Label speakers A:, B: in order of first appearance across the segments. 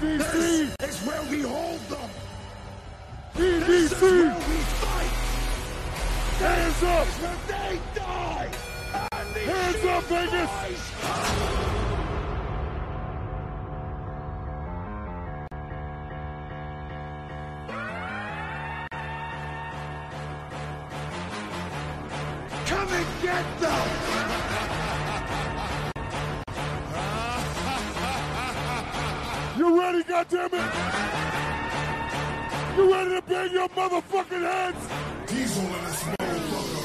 A: EDC.
B: This is where we hold them.
A: EDC.
B: This is where we fight.
A: Hands up.
B: This is where they die. And the
A: Hands up, Vegas.
B: Come and get them.
A: You ready, goddammit? You ready to bang your motherfucking heads?
B: Diesel in this motherfucker.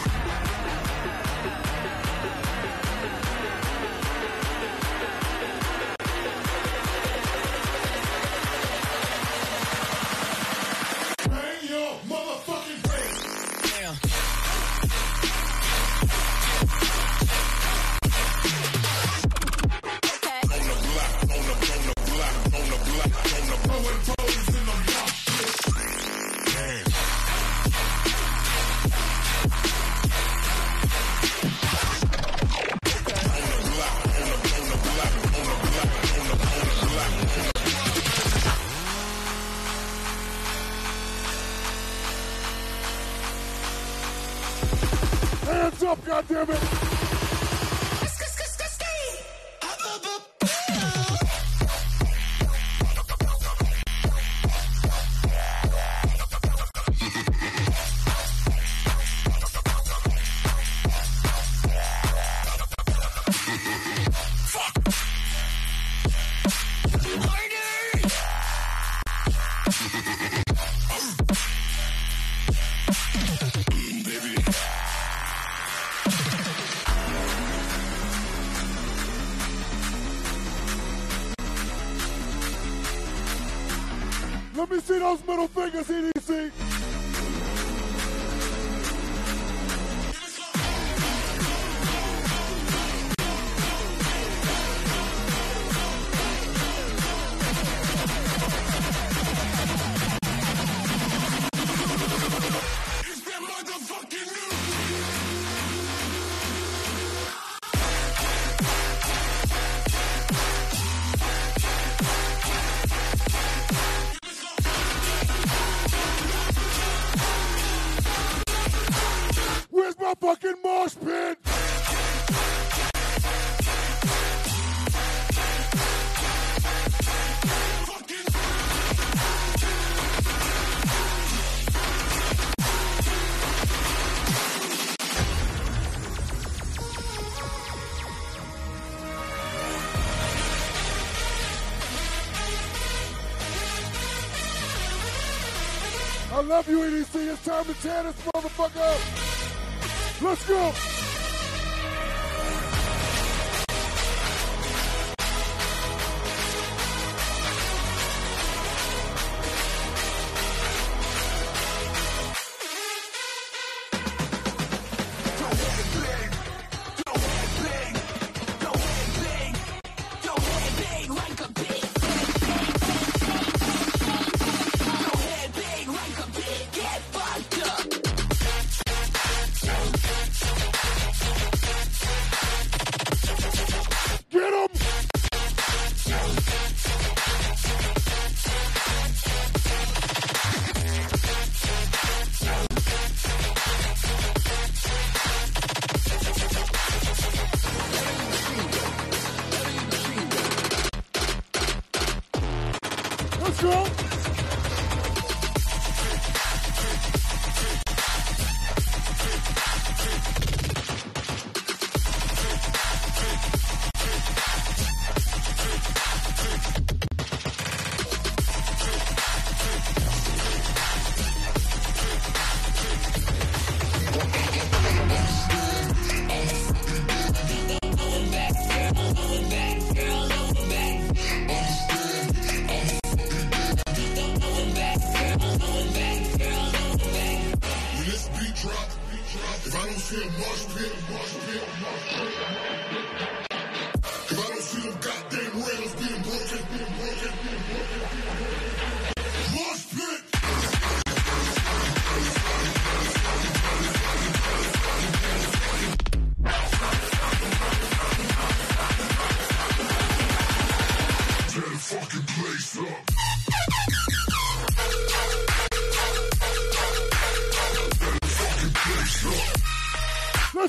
B: Bang your motherfucking head. Damn.
A: Hands up, goddammit! Let me see those middle fingers, EDC. Where's my fucking mosh pit? I love you, EDC. It's time to tear this motherfucker up. Let's go. Get him! Let's go!
B: If I don't feel much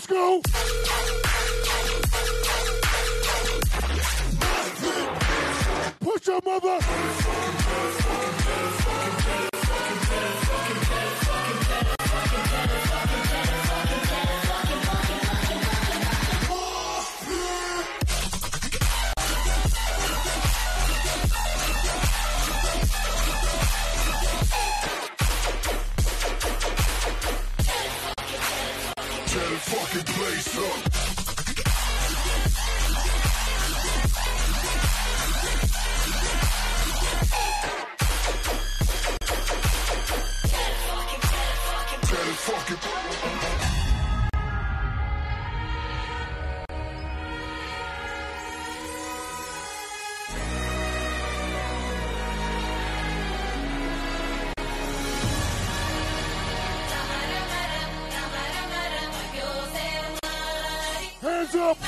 A: go. Push your mother.
B: Tear the fucking place up.
A: Hands up.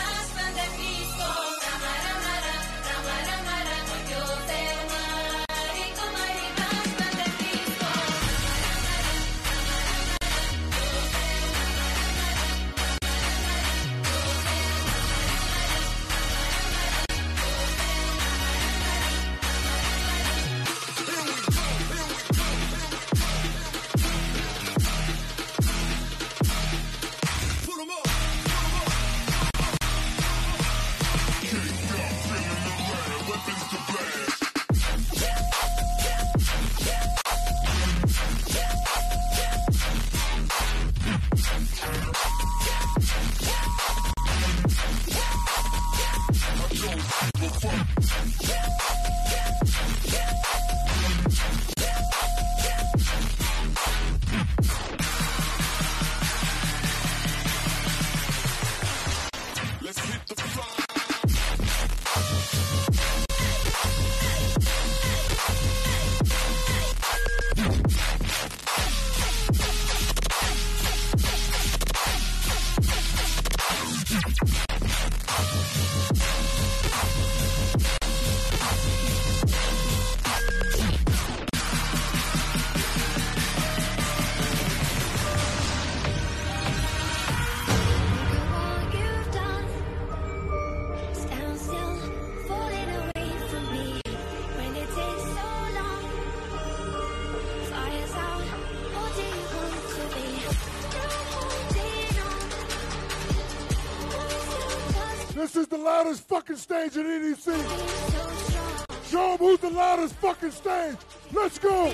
A: This is the loudest fucking stage in EDC. Show them who's the loudest fucking stage. Let's go.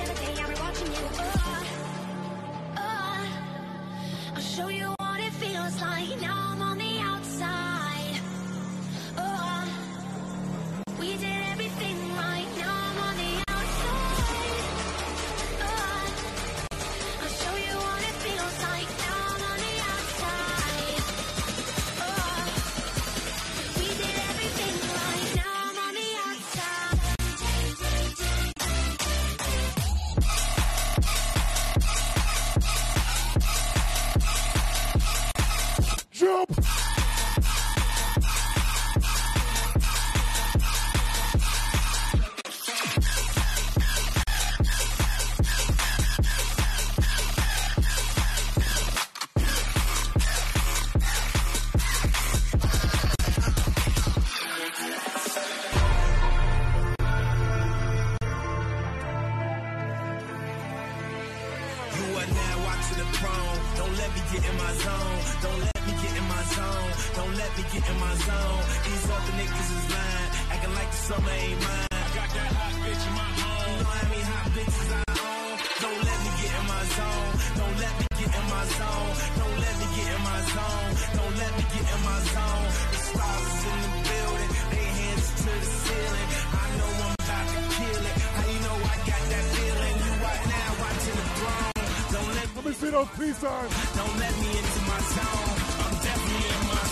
C: I'll show you what it feels like. Now I'm on the outside. We did everything right. Now I'm on the outside. I'll show you what it feels like. Now I'm on the outside. We did everything right. Now I'm on the outside.
A: Jump. Let me see those peace signs.
D: Don't let me into my zone. I'm definitely in my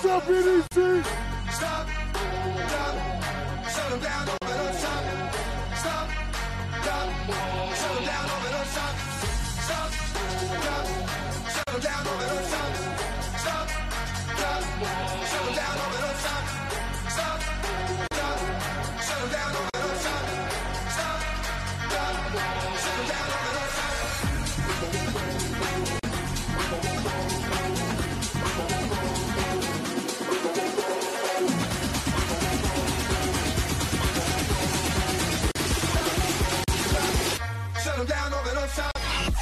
A: What's up, EDC?
B: Stop, stop, shut them down, open up shop. Stop, stop, shut them down, open up shop. Stop, stop, shut them down, open up shop. Stop, stop, shut them down, open up shop. Stop, stop, shut them down, open up shop. Stop, stop, shut them down, open up shop. Shut them down, open up shop.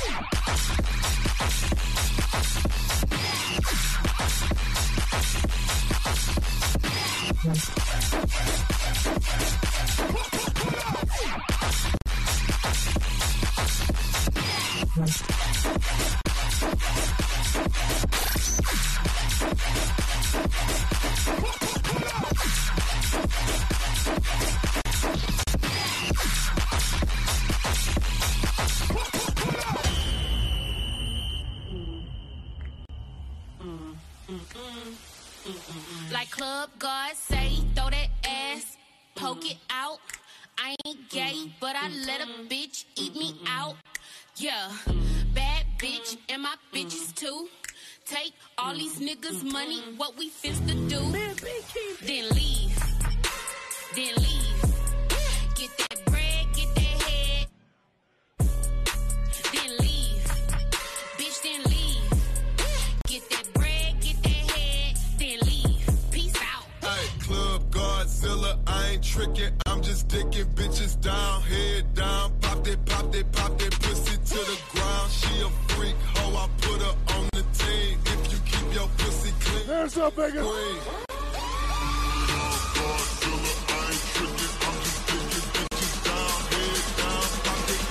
C: Like club guards say, throw that ass, poke it out. I ain't gay, but I let a bitch eat me out. Yeah, bad bitch, and my bitches too. Take all these niggas' money, what we finna do? Then leave, then leave. Get that bread, get that head. Then leave, bitch, then leave. Get that bread, get that head, then leave. Peace out.
B: Hey, Club Godzilla, I ain't tricking, I'm just dicking bitches down, head down, pop that pussy to the ground. She a freak, hoe, I put her on the team. If you keep your pussy clean,
A: Hands up, Vegas.
B: Godzilla, I ain't tricking, I'm just dicking bitches down, head down, pop it.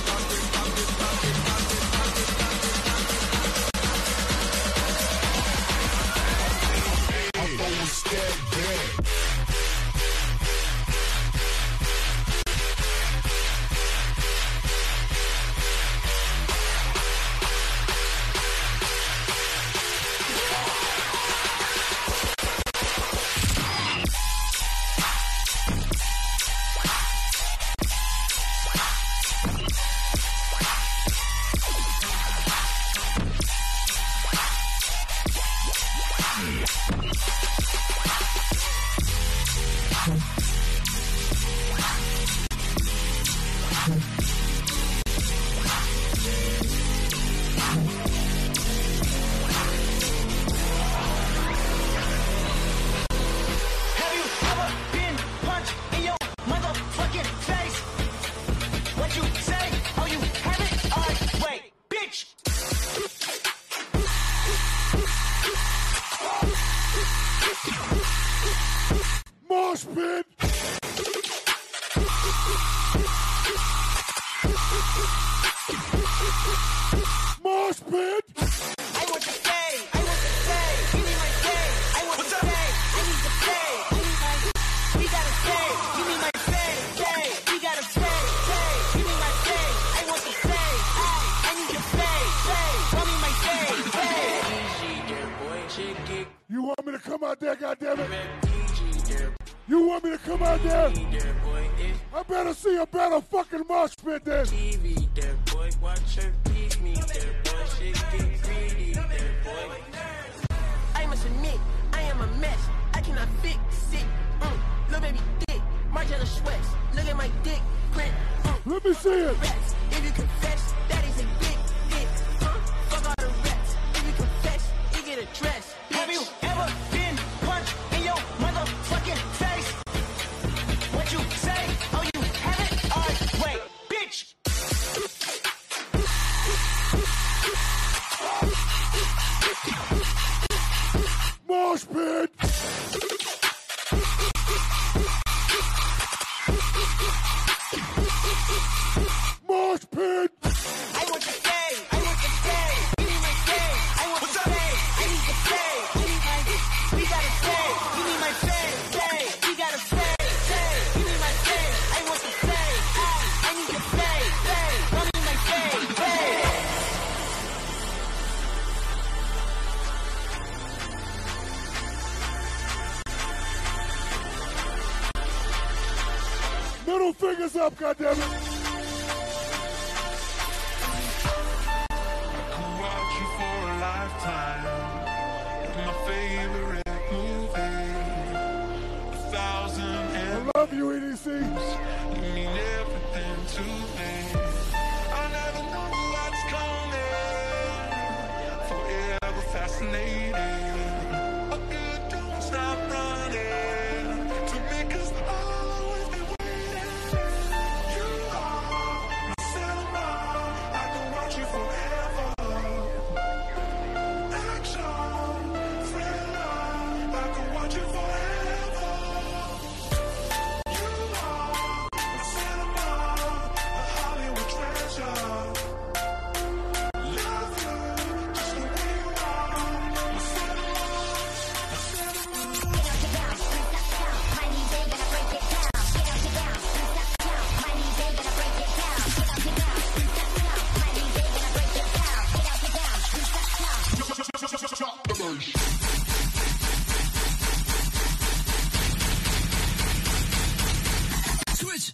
B: I'm going step back.
E: Have you ever been punched in your motherfucking face? What you say? Oh, you haven't? Alright, wait, bitch!
A: Mosh pit. Mosh pit.
E: I want to say, I want to say, give me my say, I want to say, I need to say, we gotta say, give me my say, we gotta say, give me my say, I want to say, I need to say, tell me my say.
A: You want me to come out there, goddammit? You want me to come out there? I better see a better fucking mosh pit then.
E: I must admit, I am a mess. I cannot fix it. Little baby dick, Margiela Schweppes. Look at my dick print.
A: Let me see it.
E: Rats. If you confess, that is a big dick. Fuck all the rats. If you confess, you get addressed. Have you ever been punched in your motherfucking face? What you say? Oh, you haven't? Alright, wait, bitch!
A: Mosh pit. Mosh pit.
E: I want to say, give me my say, I want to say, I need to say, we gotta say, give me my say, we gotta say, give me my say, I want to say, I need to say, tell me my say.
A: Middle fingers up, goddammit.
D: Watch you for a lifetime. My favorite movie. 1,000
A: I love you, EDC.
D: You mean everything to me. I never know what's coming. Forever fascinated. A good don't stop running. To me, 'cause I'll always be waiting. You are my cinema. I can watch you forever. Action, thriller. I can watch you forever. You are my cinema, a Hollywood treasure. Love you just the way you are. My cinema, my cinema. Switch.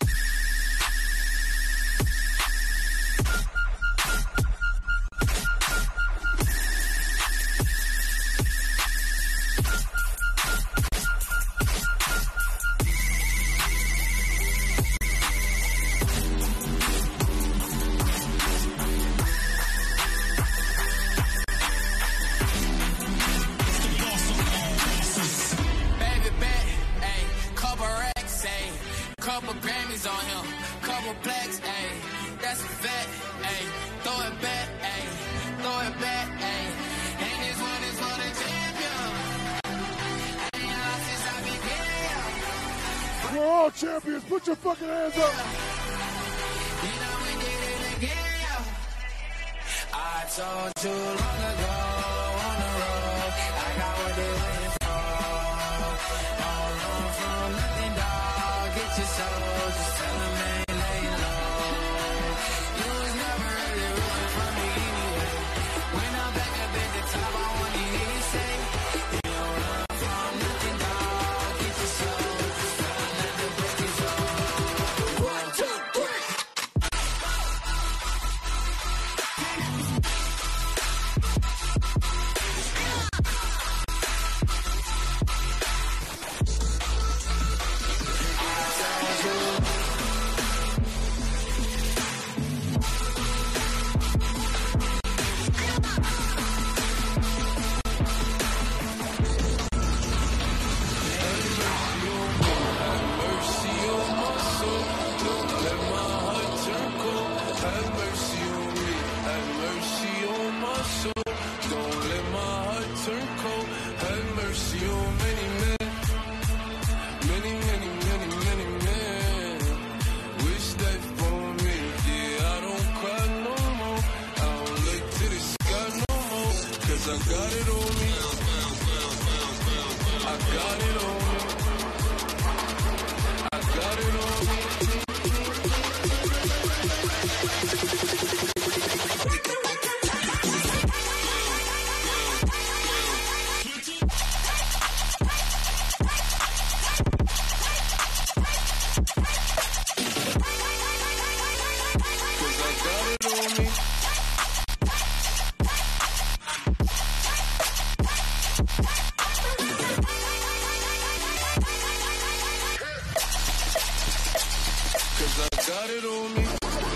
F: Baby bet, ayy, couple racks, ayy, couple Grammys on him, couple plaques, ayy, that's a fact, ayy, throw it back, ayy, throw it back, ayy, and this one is for the champion. Ain't lost since I began.
A: We're all champions. Put your fucking hands up.
F: You know we did it again. I told you long ago on the road, I got what they waiting for. Don't run from nothing, dog. Get your soul, just tell them ain't laying low. You was never really rooting for me anyway. When I'm back up at the top, I wanna hear you say, you don't run from nothing, dog. Get your soul, just tell them that the break is over. 1, 2, 3.
D: I got it on me. I got it on me. I got it on me. Got it on me.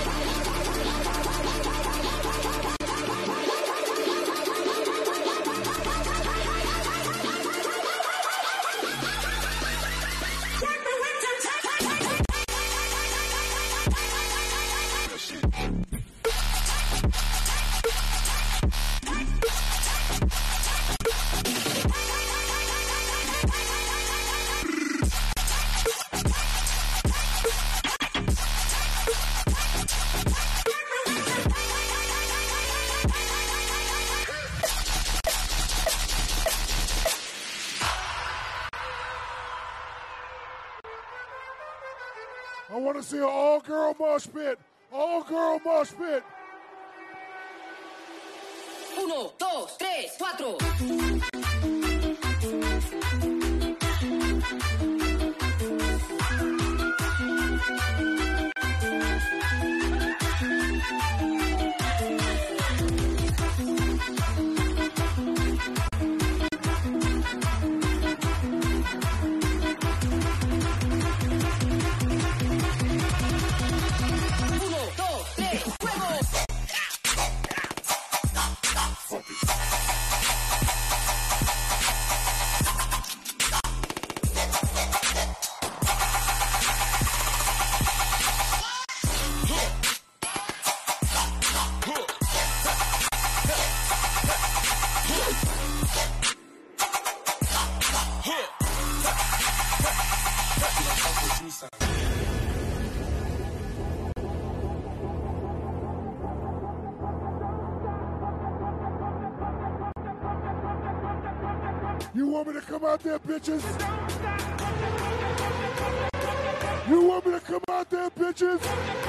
A: I want to see an all-girl mosh pit. All-girl mosh pit.
G: 1, 2, 3, 4.
A: You want me to come out there, bitches? You want me to come out there, bitches?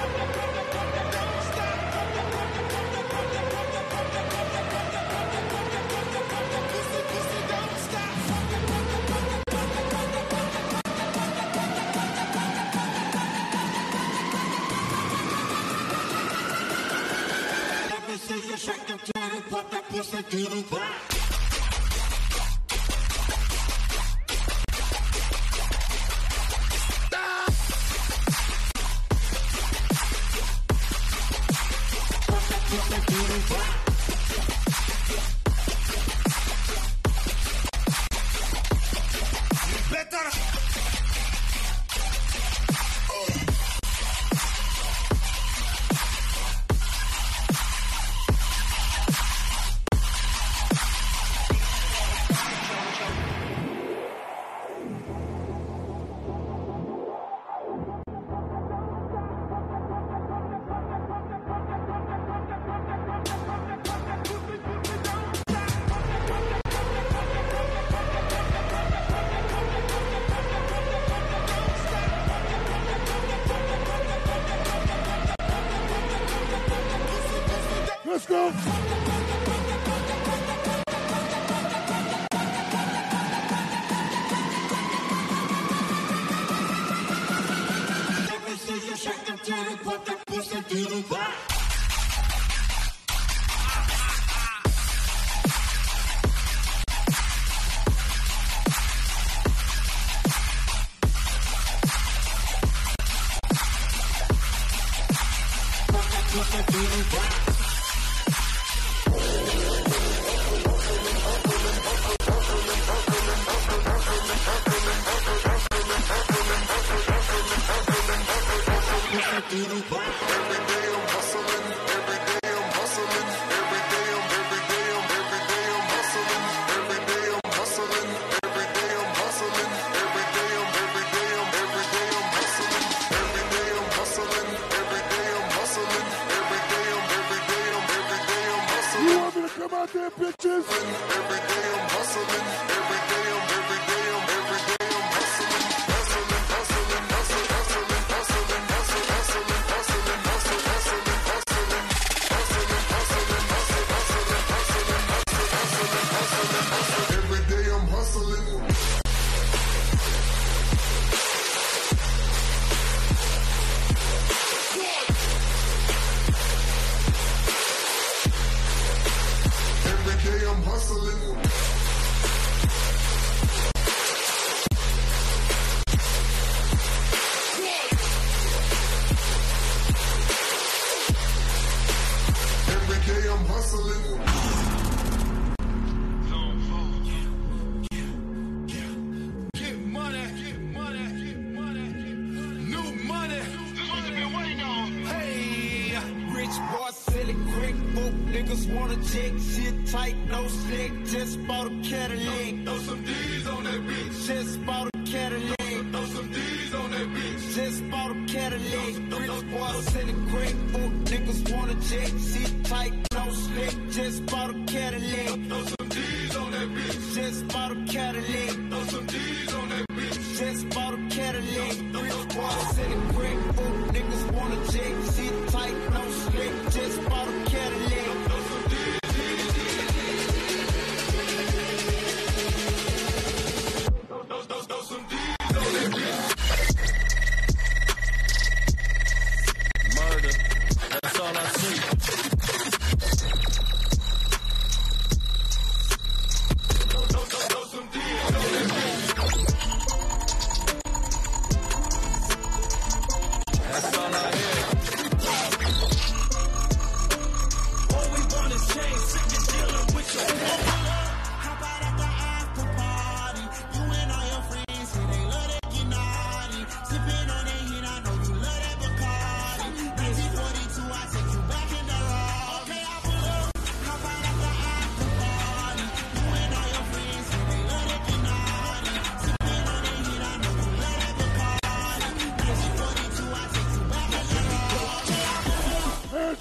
A: Let's go.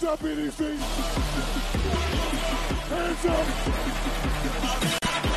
A: up, EDC. Hands up.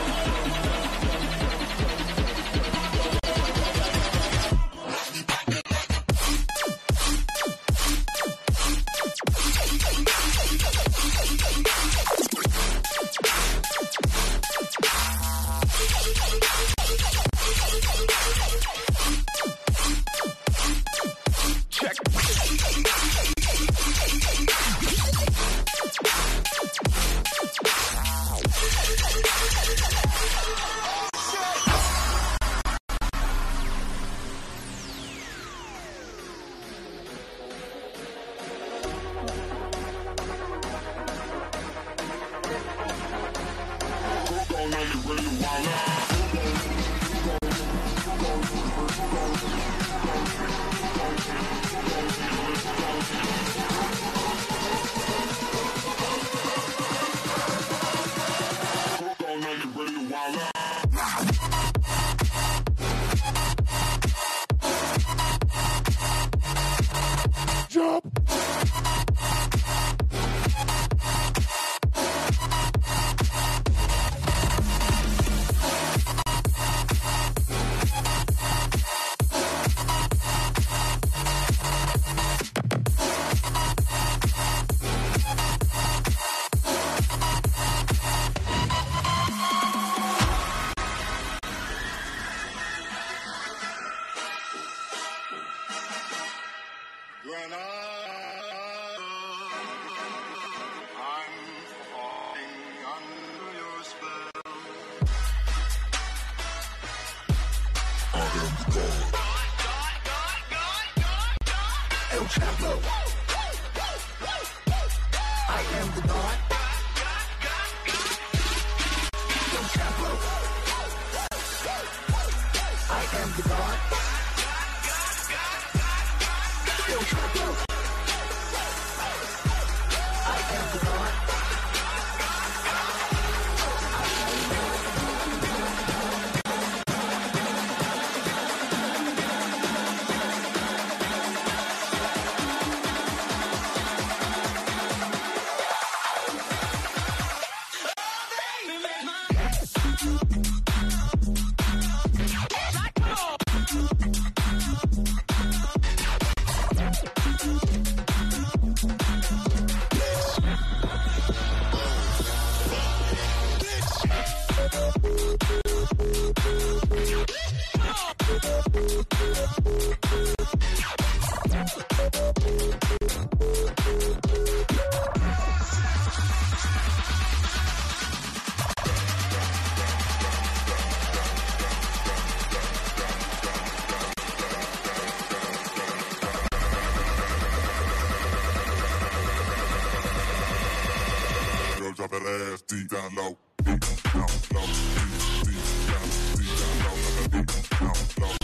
H: Drop that ass deep down low, deep down low, deep down low, deep down low,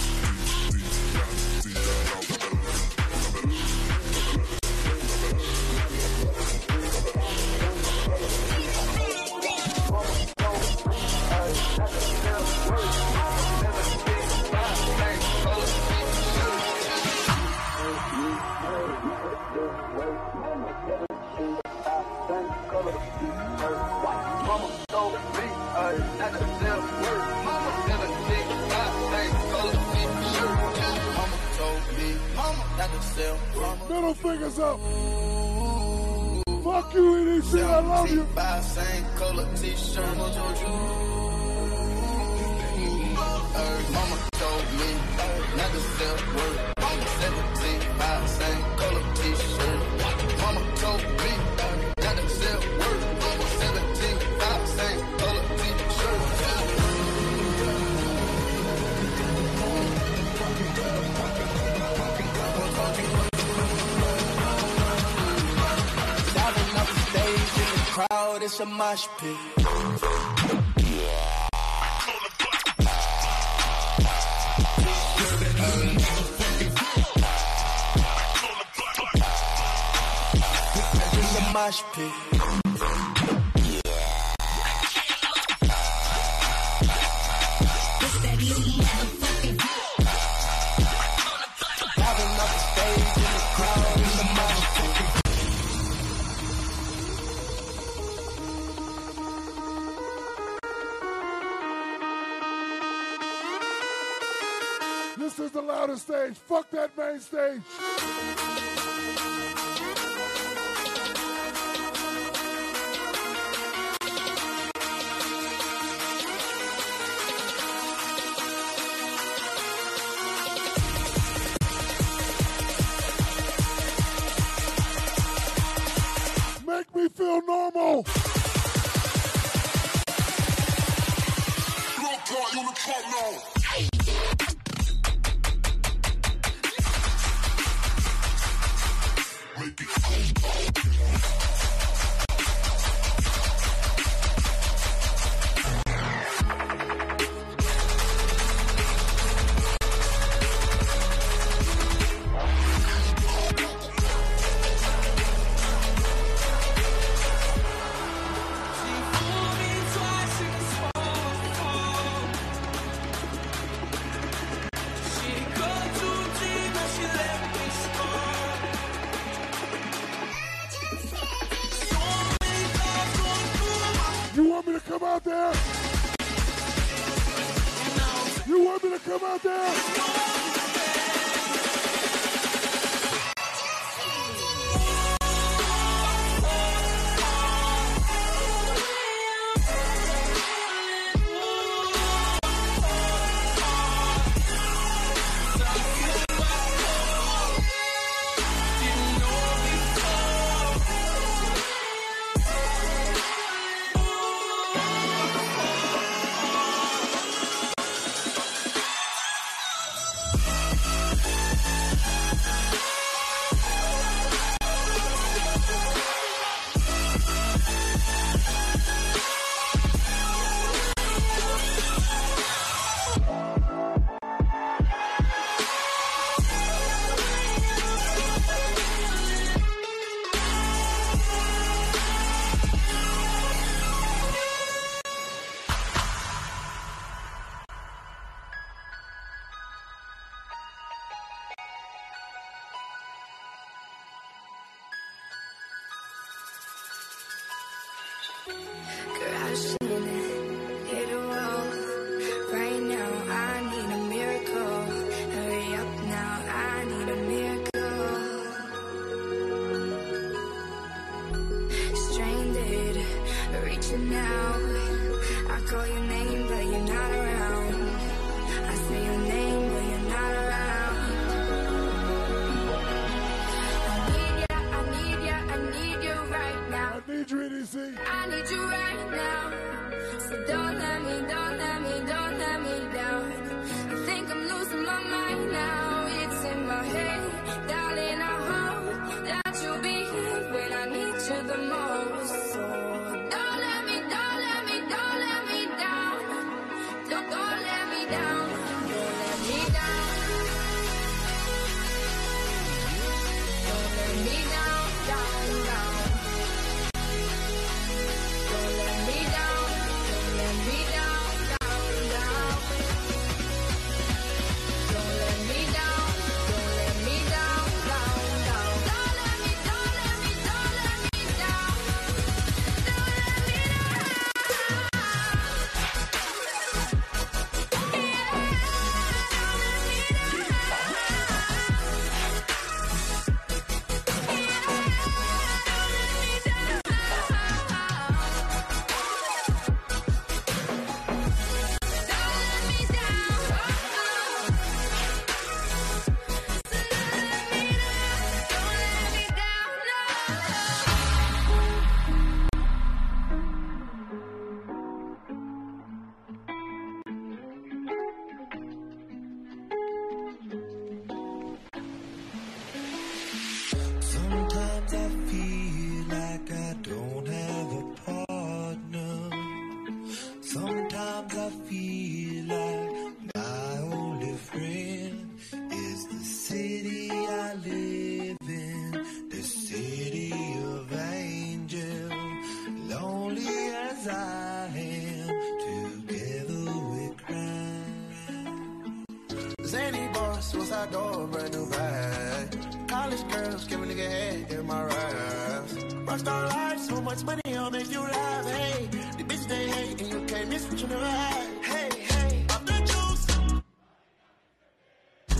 H: deep down low.
A: Middle fingers up. Fuck you, EDC. I love you.
F: Same color t-shirt. Mama told me not to sell word. 17, same color t-shirt. Mama told me not to sell word. 17, same color t-shirt. Diving off the stage in the crowd, it's a mosh pit. Mosh pit.
A: This is the loudest stage. Fuck that main stage. Make me feel normal. You want me to come out there? You want me to come out there?
I: Crashing, hit a wall. Right now, I need a miracle. Hurry up now, I need a miracle. Stranded, reaching out. I call your name, but you're not around. I say your name, but you're not around. I need you right now.
A: I need you, EDC.
I: I need you right now. So don't let me down. I think I'm losing my mind now. It's in my head, darling. I hope that you'll be here when I need you the most. So don't let me down. Don't let me down. Don't let me down. Don't let me down. Don't let me down. Don't let me down. Don't let me down. Don't let me down. Don't let me down. Don't let me down.
F: Sometimes I feel like I don't have a partner. Sometimes I feel like my only friend is the city I live in, the city of angels. Lonely as I am, together we cry.
B: Zany boss, suicide door, brand new bag. College girls, give a nigga head in my raps. Rockstar life, so much money, I'll make you laugh. Hey, the bitch they hate, and you can't miss what you never had. Hey, hey, I'm the juice.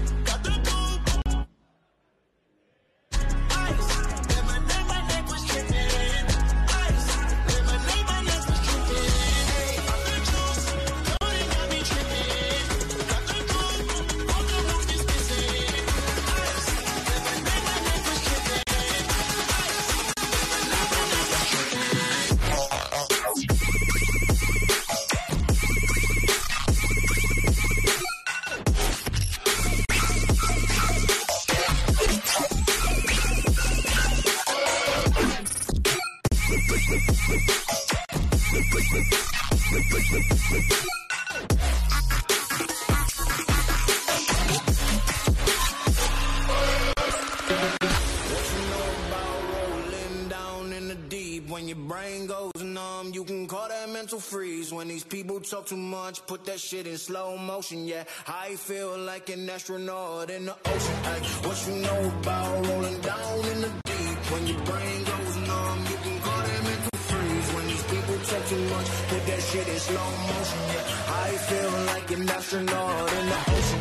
F: When your brain goes numb, you can call that mental freeze. When these people talk too much, put that shit in slow motion. Yeah, I feel like an astronaut in the ocean. Ay, what you know about rolling down in the deep? When your brain goes numb, you can call that mental freeze. When these people talk too much, put that shit in slow motion. Yeah, I feel like an astronaut in the ocean.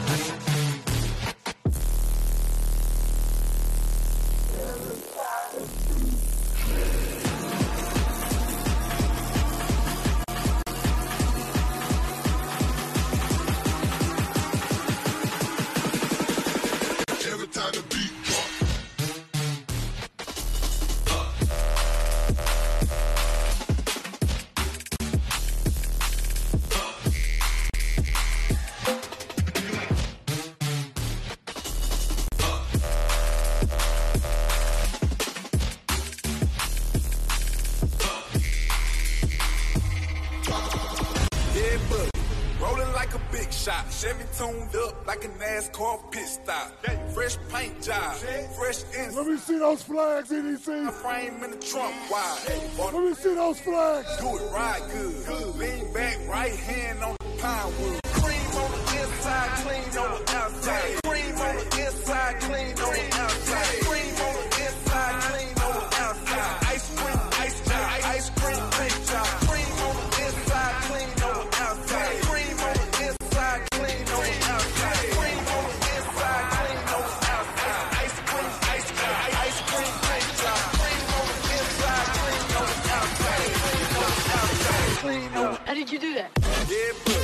D: Chevy tuned up like a NASCAR pit stop. Fresh paint job, fresh inside.
A: Let me see those flags, EDC.
D: Frame in the trunk wide.
A: Let me see those flags.
D: Do it right good. Lean back, right hand on the pine wood. Cream on the inside, clean on the outside. Cream on the inside, clean on the outside. Cream on the inside, clean on the outside. Ice cream paint job. Cream on the inside, clean on the outside. Cream on the inside, clean on the outside. Cream on the inside, clean on the outside. Ice cream paint job. Cream on the inside, clean on the outside. Clean on the outside. Clean on the.
G: How did you do that?
D: Yeah, buddy.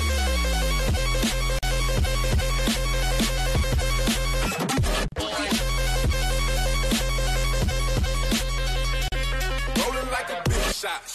D: Rolling like a big shot.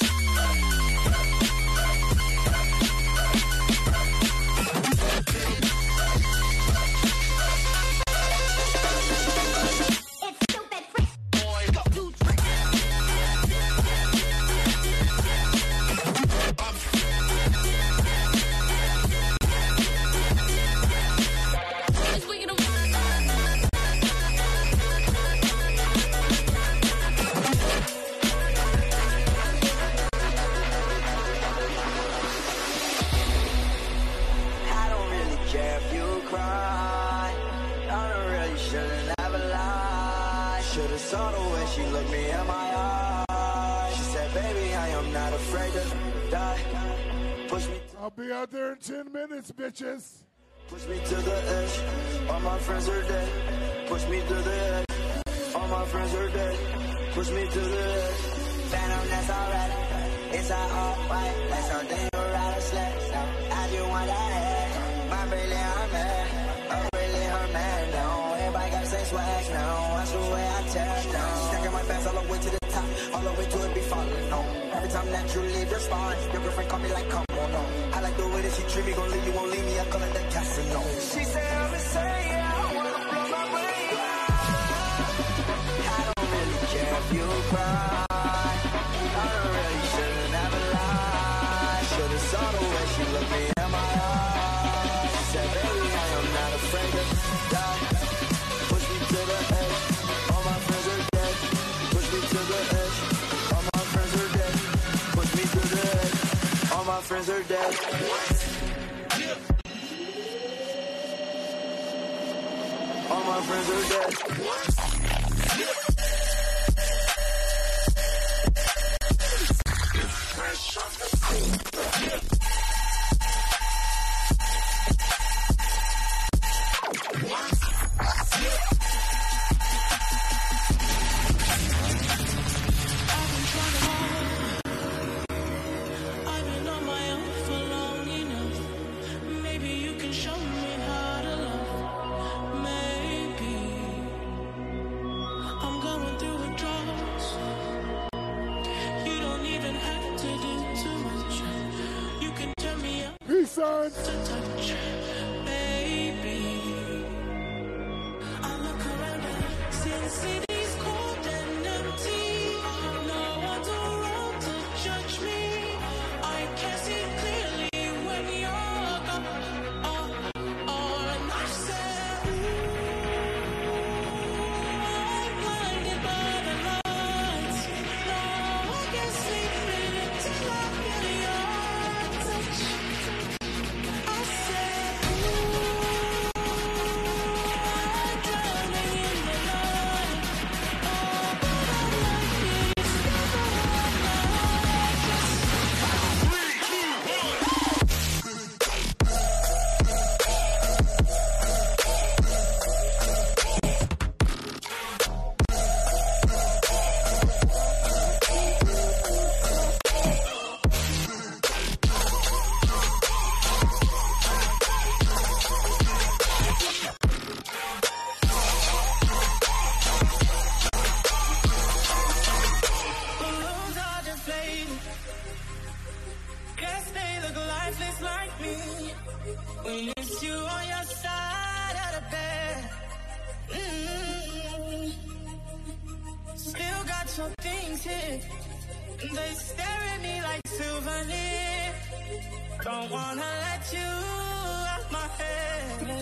F: Saw the way she looked me in my eyes. She said, baby, I am not afraid to die. Push me.
A: I'll be out there in 10 minutes, bitches.
F: Push me to the edge. All my friends are dead. Push me to the edge. All my friends are dead. Push me to the edge. Phantom, that's alright. It's all white. That's something you ride a sled. I just want that head. My really her man. I'm really her man now. Everybody got the same swag now. Watch the way I tear down. Stacking my bands all the way to the top. All the way to it be falling on. Every time that you leave your spine, your girlfriend call me like, come on, no. I like the way that she treat me. Gon' leave you, won't leave me. I call it that casino. She said, I'm insane, yeah. I wanna blow my brain out. I don't really care if you cry. I don't really shouldn't ever lie. Should've saw the way she looked me in my eyes. She said, baby, I am not afraid to die. Push me to the edge. All my friends are dead. Push me to the edge. All my friends are dead. Push me to the edge. All my friends are dead. All my friends are dead.
J: I've been on my own for long enough. Maybe you can show me how to love. Maybe I'm going through withdrawals. You don't even have to do too much. You can turn me up
A: Peace signs.
J: to touch. Baby, I look around and see the city's cold and empty. No one's around to judge me. I can't see lifeless like me. When it's you on your side of the bed. Still got your things here. They stare at me like souvenir. Don't wanna let you out my head.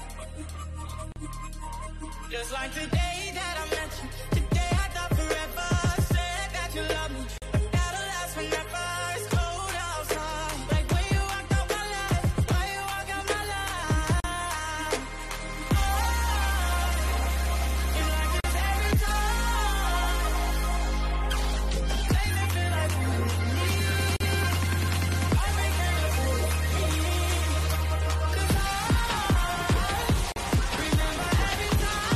J: Just like the day that I met you. Today I thought forever. Said that you love me. That'll last forever. It's cold outside. Like when you walked out my life. Why you walk out my life? Oh, you like this every time. Make me feel like you need me. I make it look with me. 'Cause I remember every time.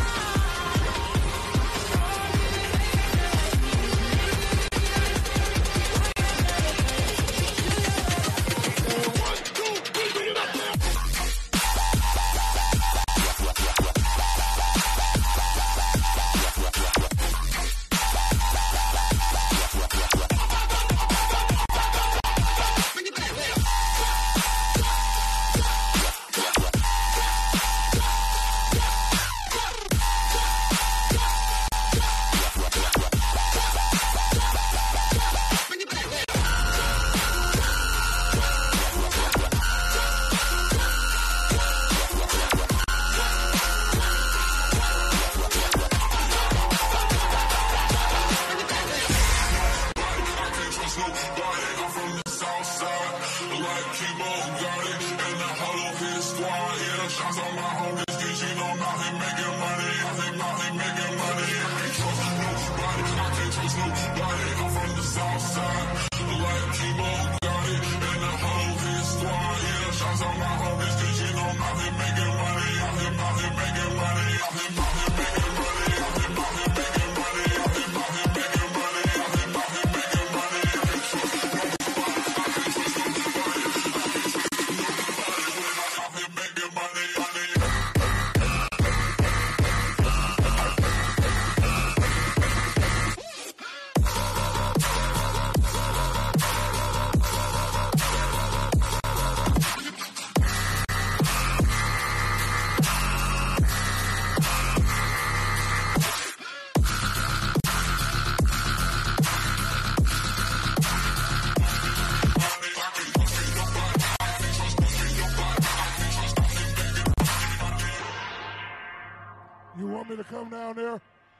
A: You want me to come down there?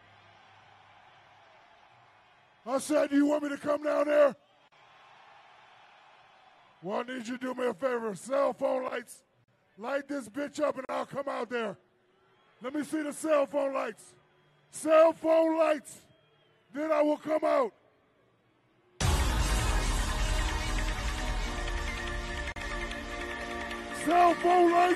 A: I said, you want me to come down there? Well, I need you to do me a favor. Cell phone lights. Light this bitch up and I'll come out there. Let me see the cell phone lights. Cell phone lights. Then I will come out. Cell phone lights.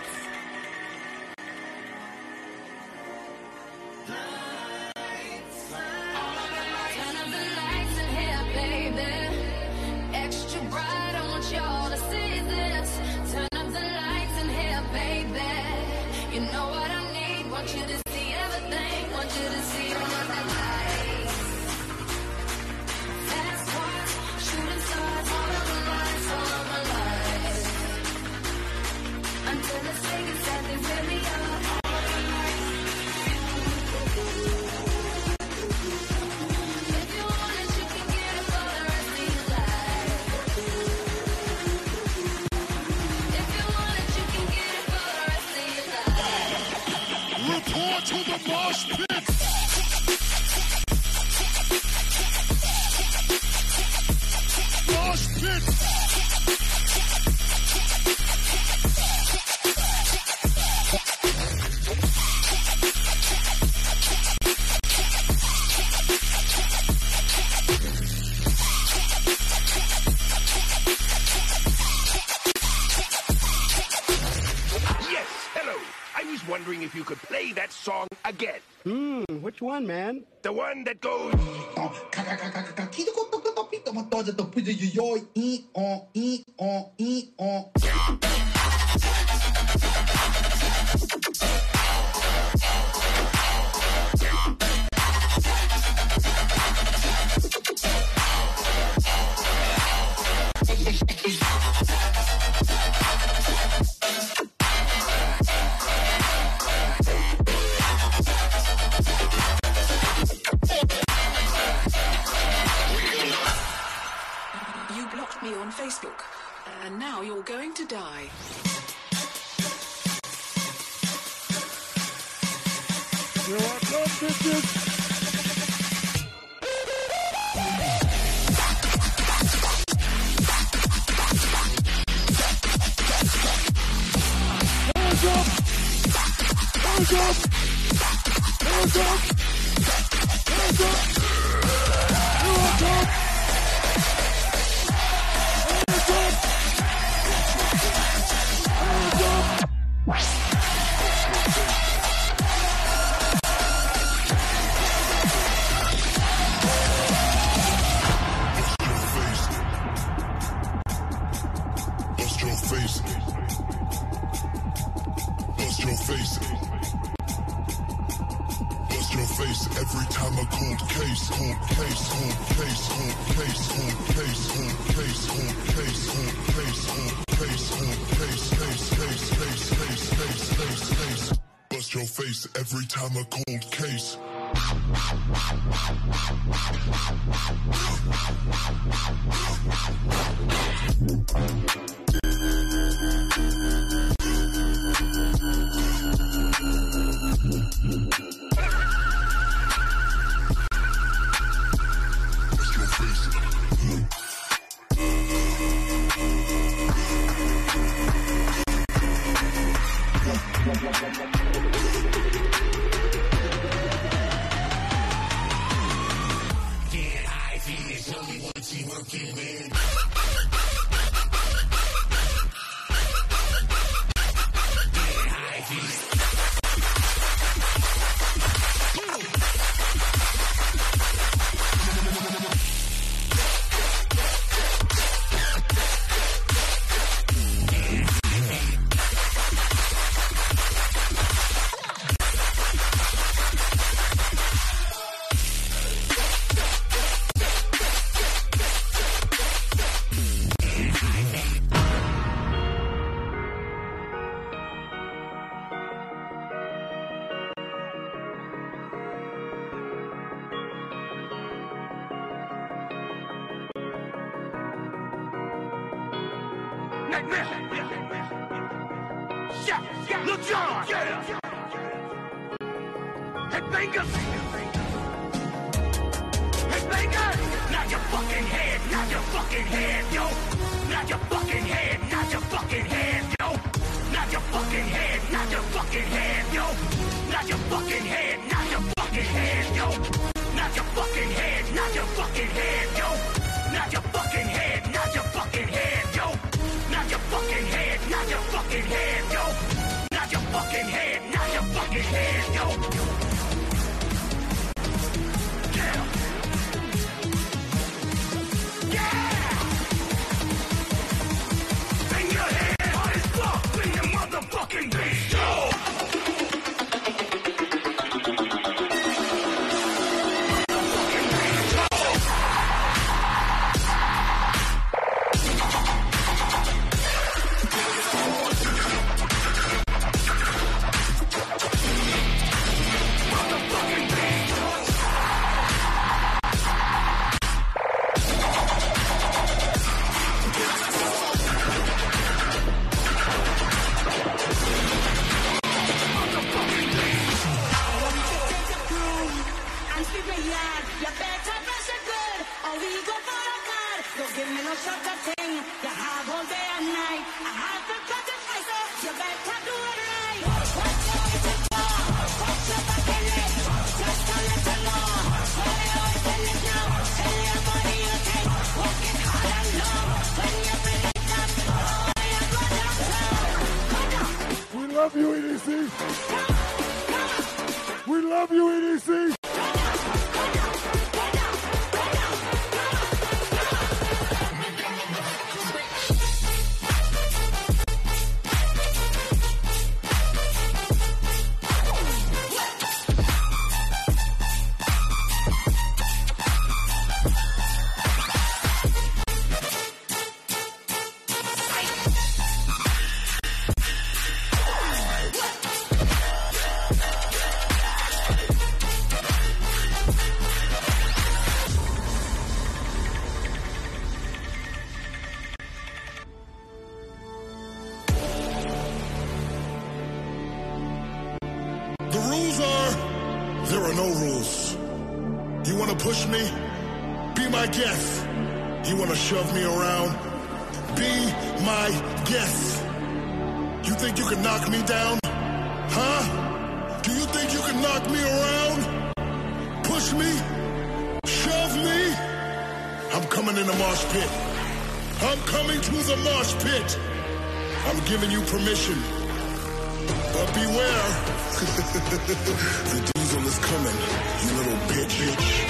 I: Turn up the lights in here, baby. Extra bright, I want y'all to see this. Turn up the lights in here, baby. You know what I need. Want you to see everything. Want you to see all of the lights. Fast ones, shooting stars, all of the lights, all of the lights. Until the speakers said they really are. All of the lights. If you want it, you can get it for the rest of your life. If you want it, you can get it for the rest of your life.
A: Report to the mosh pit. Mosh pit.
K: Yes, hello. I was wondering if you could play that song again.
L: Which one, man?
K: The one that goes.
M: you're going to die.
A: Here I come, bitches. Hands up! Hands up! Hands up! Hands up! Here I come! Hands up! Hands up!
H: Bust your face. Bust your face. Bust your face every time a cold case, cold case, cold case, cold case, cold case, cold case, cold case, cold case, cold case, cold case, case, case, case, case, case, case, case. Bust your face every time a cold case.
K: Lil Jon, Headbangers, Headbangers, nod your fucking head, nod your fucking head, yo. Nod your fucking head, nod your fucking head, yo. Nod your fucking head, nod your fucking head, yo. Nod your fucking head, nod your fucking head, yo. Nod your fucking head, nod your fucking head, yo. Nod your fucking head, nod your fucking head, yo. Nod your fucking head, nod your fucking head, yo. Nod your fucking head, nod your fucking head, yo. Yeah. Yeah. Bang your head hard as fuck when the motherfucking beat go.
A: We love you, EDC. We love you, EDC.
H: There are no rules. You want to push me? Be my guest. You want to shove me around? Be my guest. You think you can knock me down? Huh? Do you think you can knock me around? Push me? Shove me? I'm coming in the mosh pit. I'm coming to the mosh pit. I'm giving you permission. But beware. The diesel is coming, you little bitch.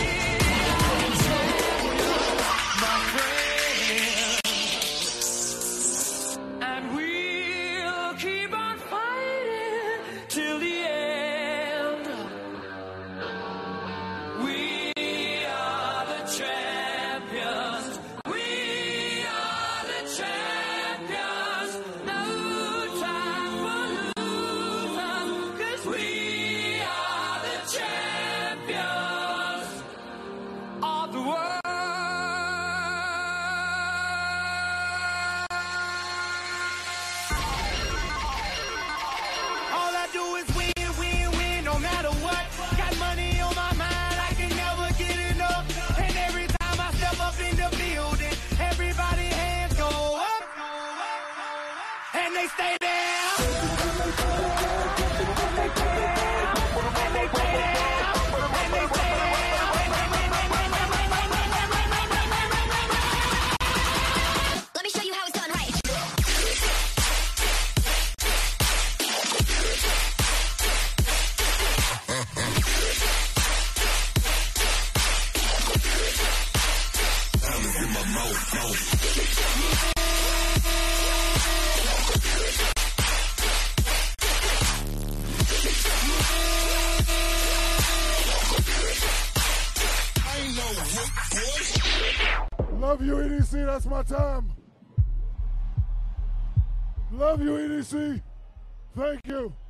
A: Love you, EDC. That's my time. Love you, EDC. Thank you.